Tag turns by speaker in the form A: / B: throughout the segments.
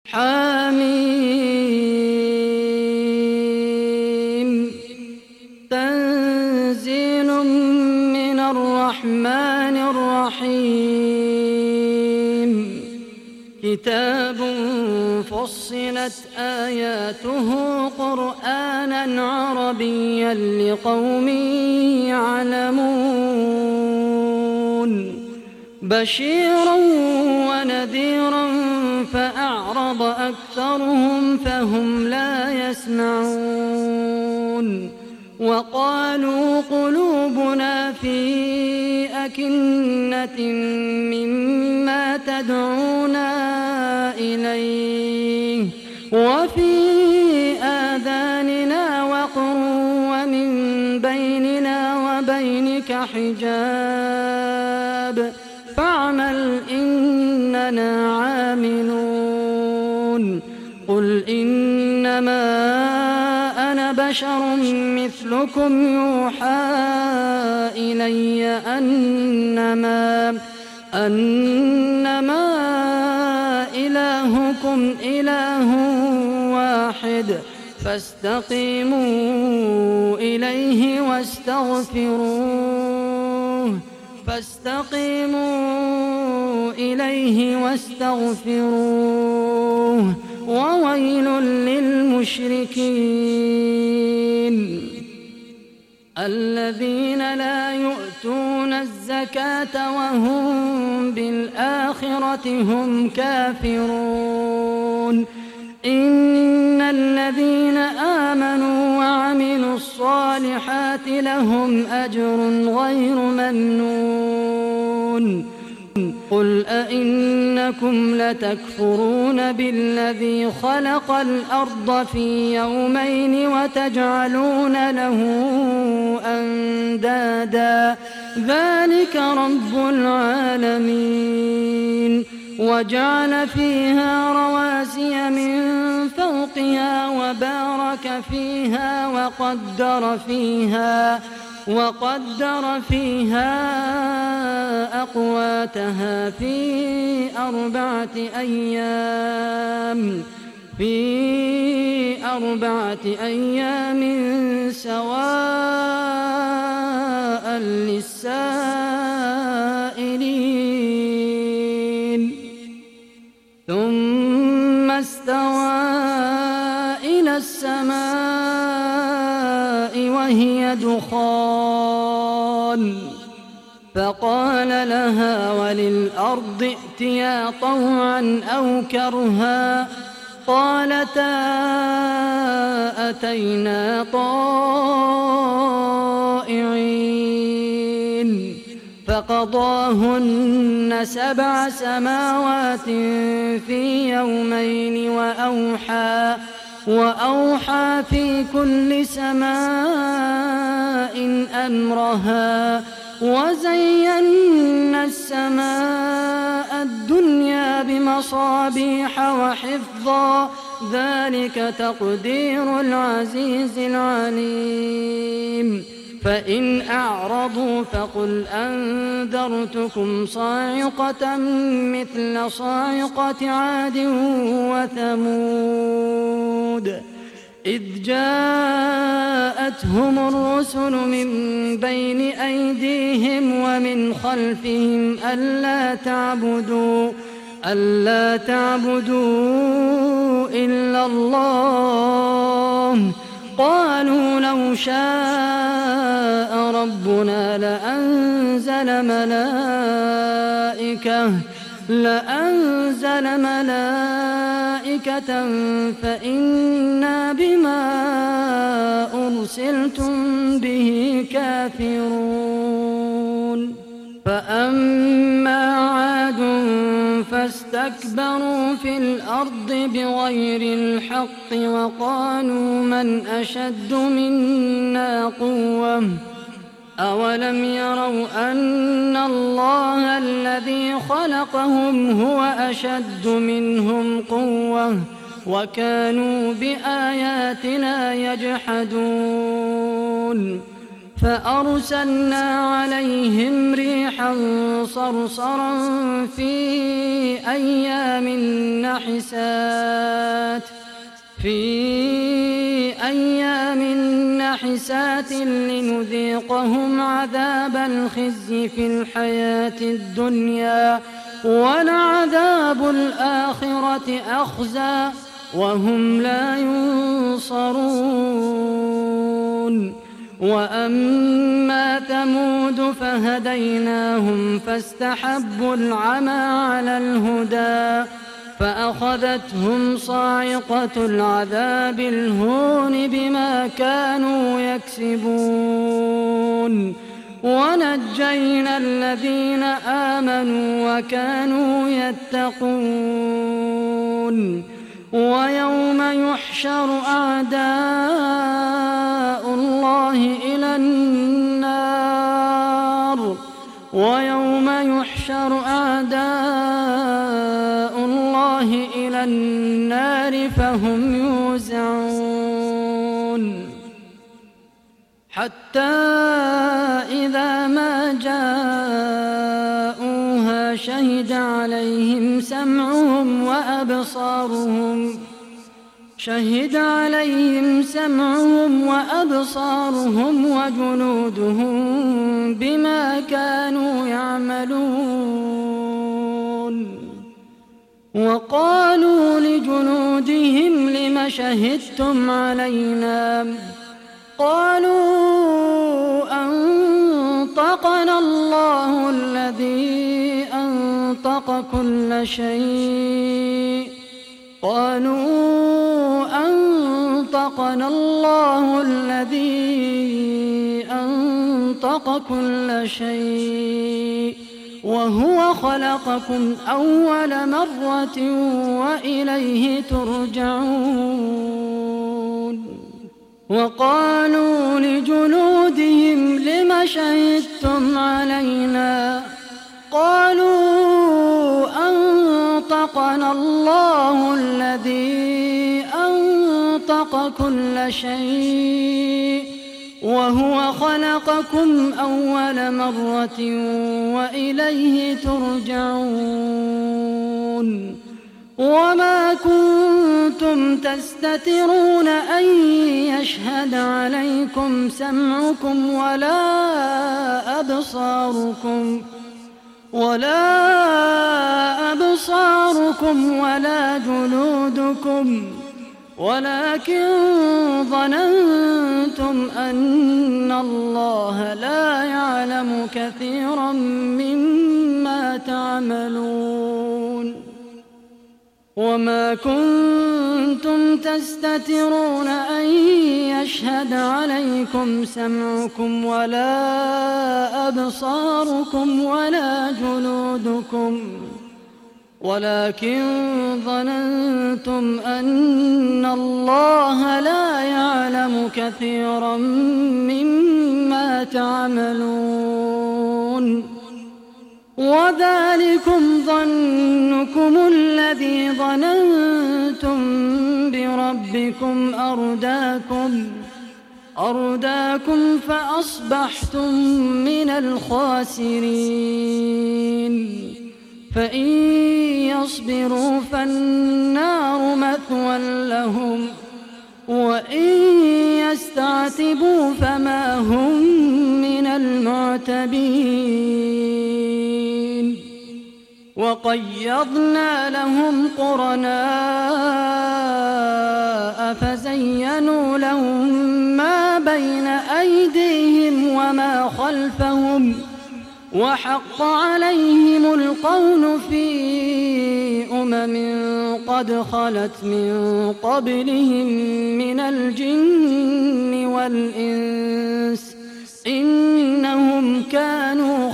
A: حميم تنزيل من الرحمن الرحيم كتاب فصلت آياته قرآنا عربيا لقوم يعلمون بشيرا ونذيرا فأعرض أكثرهم فهم لا يسمعون وقالوا قلوبنا في أكنة مما تدعونا إليه وفي آذاننا وقر ومن بيننا وبينك حجاب فاعمل إننا عاملون قل إنما أنا بشر مثلكم يوحى إلي أنما إلهكم إله واحد فاستقيموا إليه واستغفروه وويل للمشركين الذين لا يؤتون الزكاة وهم بالآخرة هم كافرون إن الذين آمنوا وعملوا الصالحات لهم أجر غير ممنون قل أئنكم لتكفرون بالذي خلق الأرض في يومين وتجعلون له أندادا ذلك رب العالمين وجعل فيها رواسي من فوقها وبارك فيها وقدر فيها أقواتها في أربعة أيام سواء للسائلين ثم استوى إلى السماء وهي دخان فقال لها وللأرض ائتيا طوعا أو كرها قالتا أتينا طائعين فقضاهن 7 سماوات في يومين وأوحى في كل سماء أمرها وزينا السماء الدنيا بمصابيح وحفظا ذلك تقدير العزيز العليم فإن أعرضوا فقل أنذرتكم صاعقة مثل صاعقة عاد وثمود إذ جاءتهم الرسل من بين أيديهم ومن خلفهم ألا تعبدوا إلا الله قالوا لو شاء ربنا لأنزل ملائكة فإنا بما أرسلتم به كافرون فأما عاد فاستكبروا في الأرض بغير الحق وقالوا من أشد منا قوة أولم يروا أن الله الذي خلقهم هو أشد منهم قوة وكانوا بآياتنا يجحدون فأرسلنا عليهم ريحا صرصرا في أيام نحسات لنذيقهم عذاب الخزي في الحياة الدنيا ولعذاب الآخرة أخزى وهم لا ينصرون. وأما ثمود فهديناهم فاستحبوا العمى على الهدى فأخذتهم صاعقة العذاب الهون بما كانوا يكسبون ونجينا الذين آمنوا وكانوا يتقون. ويوم يحشر أعداء الله إلى النار فهم يوزعون حتى إذا ما جاءوها شهد عليهم سمعهم وأبصارهم وجنودهم بما كانوا يعملون. وقالوا لجنودهم لم شهدتم علينا قالوا أنطقنا الله الذي أنطق كل شيء وهو خلقكم أول مرة وإليه ترجعون. وقالوا لجنودهم لم شهدتم علينا قالوا أنطقنا الله الذي أنطق كل شيء وهو خلقكم أول مرة وإليه ترجعون. وما كنتم تستترون أن يشهد عليكم سمعكم ولا أبصاركم ولا جلودكم ولكن ظننتم أن الله لا يعلم كثيرا مما تعملون. وما كنتم تستترون أن يشهد عليكم سمعكم ولا أبصاركم ولا جلودكم ولكن ظننتم أن الله لا يعلم كثيرا مما تعملون. وذلكم ظنكم الذي ظننتم بربكم أرداكم فأصبحتم من الخاسرين. فإن يصبروا فالنار مثوى لهم وإن يستعتبوا فما هم من المعتبين. وقيضنا لهم قرناء فزينوا لهم ما بين أيديهم وما خلفهم وحق عليهم القول في قد خلت من قبلهم من الجن والإنس إنهم كانوا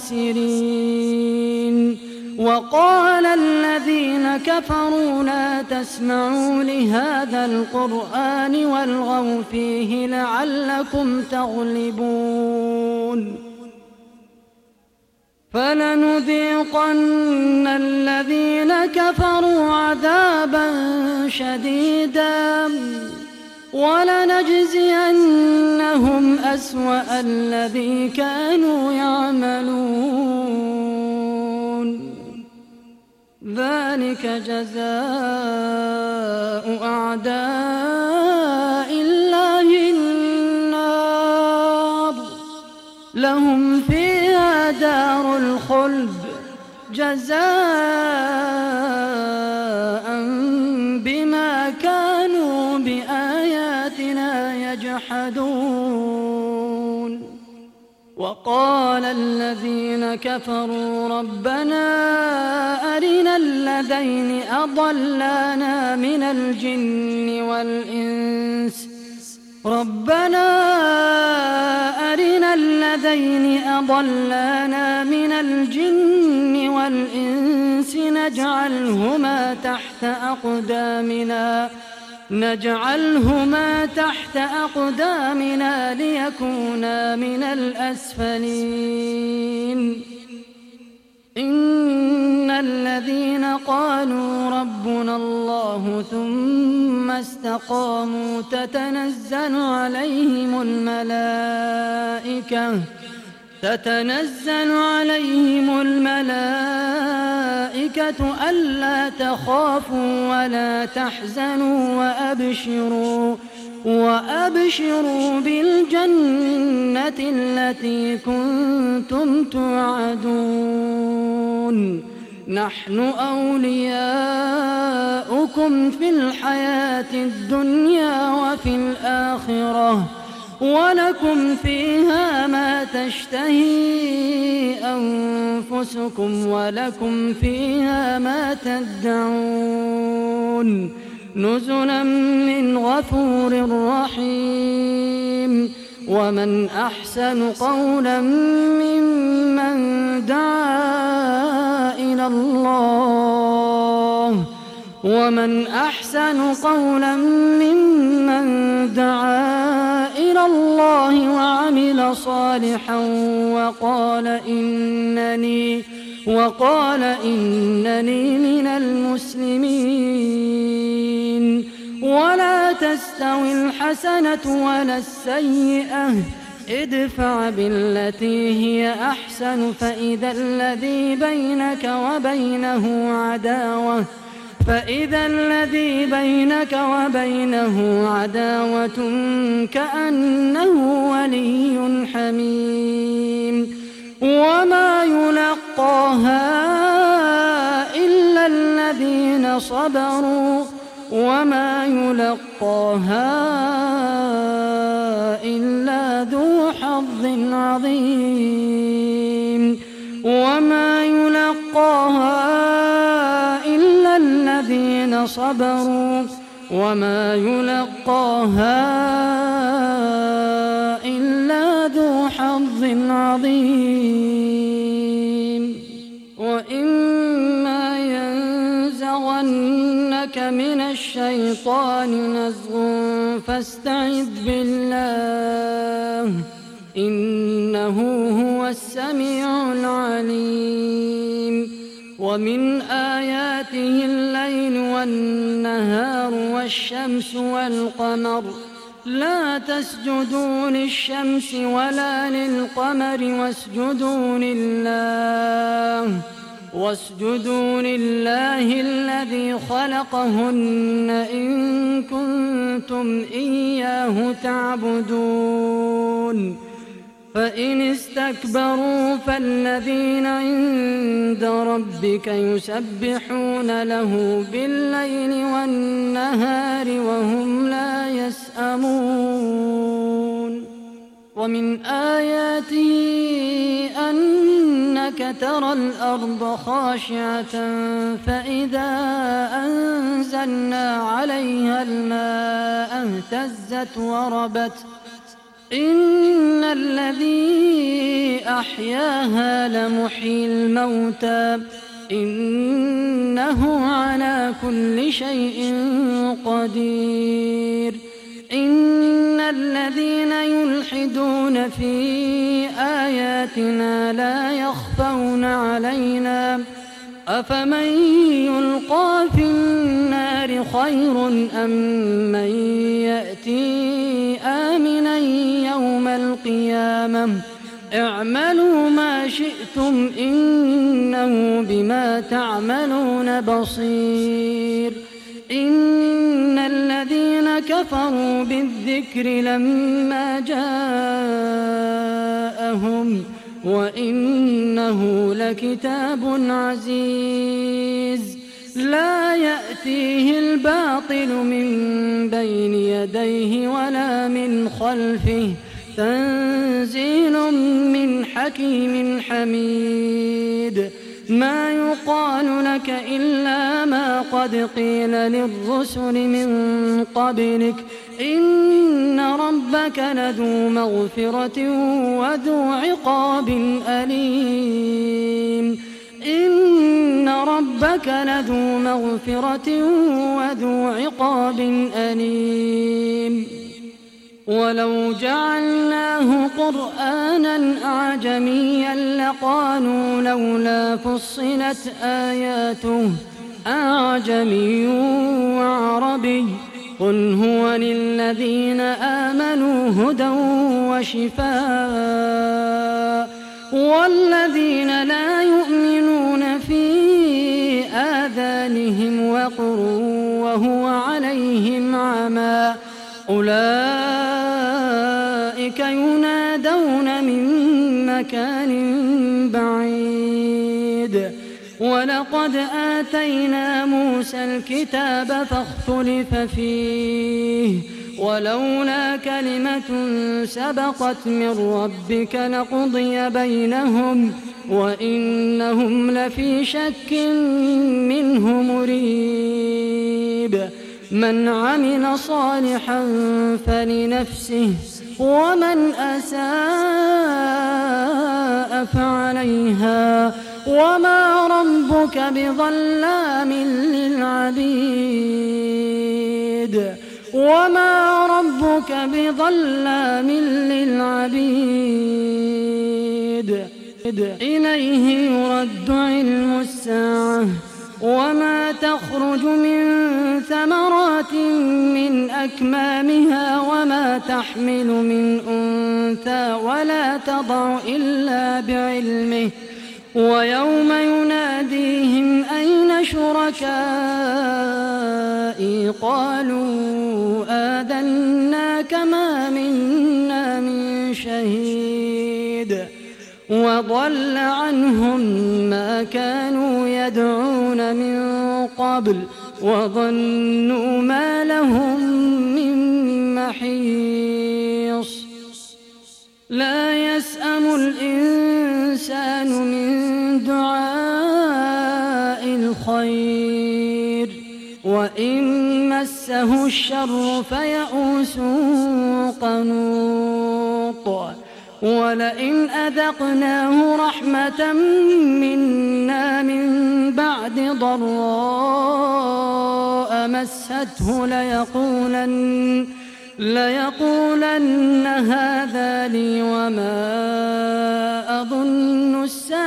A: خاسرين. وقال الذين كفروا لا تسمعوا لهذا القرآن والغوا فيه لعلكم تغلبون. فلنذيقن الذين كفروا عذابا شديدا ولنجزينهم أسوأ الذي كانوا يعملون ذلك جزاء أعداء الله النار لهم فيها دار الخلد جزاء بما كانوا بآياتنا يجحدون وقال الذين كفروا ربنا أرنا الذين أضلانا من الجن والإنس نجعلهما تحت أقدامنا ليكونا من الأسفلين إن الذين قالوا ربنا الله ثم استقاموا تتنزل عليهم الملائكة ألا تخافوا ولا تحزنوا وأبشروا بالجنة التي كنتم توعدون نحن أولياؤكم في الحياة الدنيا وفي الآخرة ولكم فيها ما تشتهي أنفسكم ولكم فيها ما تدعون نزلا من غفور رحيم ومن أحسن قولا ممن دعا إلى الله وعمل صالحا وقال إنني من المسلمين ولا تستوي الحسنة ولا السيئة ادفع بالتي هي أحسن فإذا الذي بينك وبينه عداوة كأنه ولي حميم وما يلقاها إلا الذين صبروا وما يلقاها إلا ذو حظ عظيم وما يلقاها إلا الذين صبروا وما يلقاها إلا ذو حظ عظيم وإما ينزغنك من الشيطان نزغ فاستعذ بالله إنه هو السميع العليم ومن آياته الليل والنهار والشمس والقمر لا تسجدوا للشمس ولا للقمر واسجدوا لله الذي خلقهن إن كنتم إياه تعبدون فإن استكبروا فالذين عند ربك يسبحون له بالليل والنهار وهم لا يسأمون ومن آياته أنك ترى الأرض خاشعة فإذا أنزلنا عليها الماء اهتزت وربت إن الذي أحياها لمحيي الموتى إنه على كل شيء قدير إن الذين يلحدون في آياتنا لا يخفون علينا أفمن يلقى في النار خير أم من يأتي آمنا يوم القيامة اعملوا ما شئتم إنه بما تعملون بصير إن الذين كفروا بالذكر لما جاءهم وإنه لكتاب عزيز لا يأتيه الباطل من بين يديه ولا من خلفه تنزيل من حكيم حميد ما يقال لك إلا ما قد قيل للرسل من قبلك إن ربك لذو مغفرة وذو عقاب أليم إن ربك لذو مغفرة وذو عقاب أليم ولو جعلناه قرآنا أعجميا لقالوا لولا فصلت آياته أعجمي وعربي قل هو للذين آمنوا هدى وشفاء والذين لا يؤمنون في آذانهم وقر وهو عليهم عمى أولئك ينادون من مكان بعيد ولقد آتينا موسى الكتاب فاختلف فيه ولولا كلمة سبقت من ربك لقضي بينهم وإنهم لفي شك منه مريب من عمل صالحا فلنفسه ومن أساء فعليها وما ربك بظلام للعبيد وما ربك بظلام للعبيد إليه يرد علم الساعة وما تخرج من ثمرات من أكمامها وما تحمل من أنثى ولا تضع إلا بعلمه ويوم يناديهم أين شركائي قالوا آذناك ما منا من شهيد وضل عنهم ما كانوا يدعون من قبل وظنوا ما لهم من محيص لا يسأم الإنسان من دعاء الخير وإن مسه الشر فيئوس قنوط ولئن أذقناه رحمة منا من بعد ضراء مسته ليقولن هذا لي وما أظن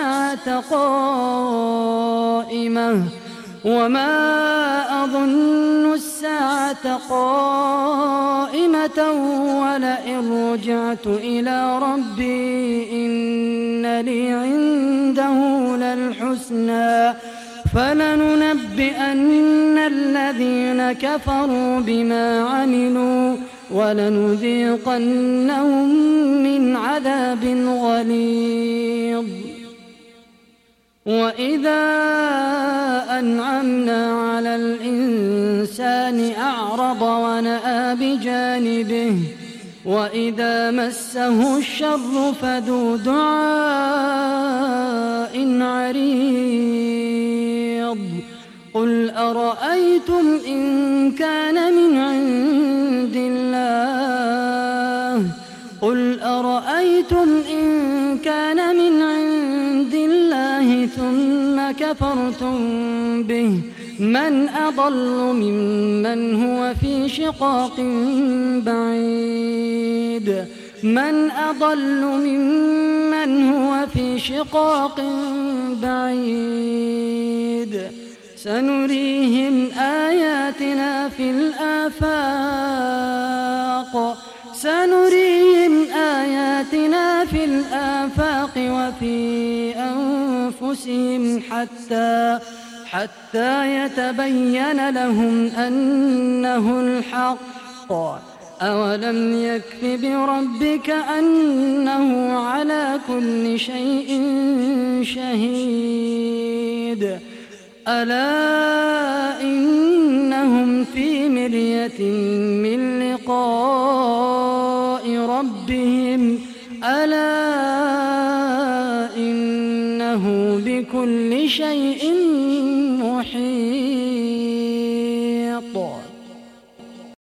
A: الساعة قائمة ولئن رجعت إلى ربي إن لي عنده للحسنى فلننبئن الذين كفروا بما عملوا ولنذيقنهم من عذاب غليظ وإذا أنعمنا على الإنسان أعرض ونأى بجانبه وإذا مسه الشر فذو دعاء عريض قل أرأيتم إن كان من عند الله ثم كفرتم به من أضل ممن هو في شقاق بعيد من أضل ممن هو في شقاق بعيد سنريهم آياتنا في الآفاق وفي أنفسهم حتى يتبين لهم أنه الحق. أولم يكف بربك أنه على كل شيء شهيد. ألا إنهم في مرية من لقاء ربهم ألا إنه بكل شيء محيط.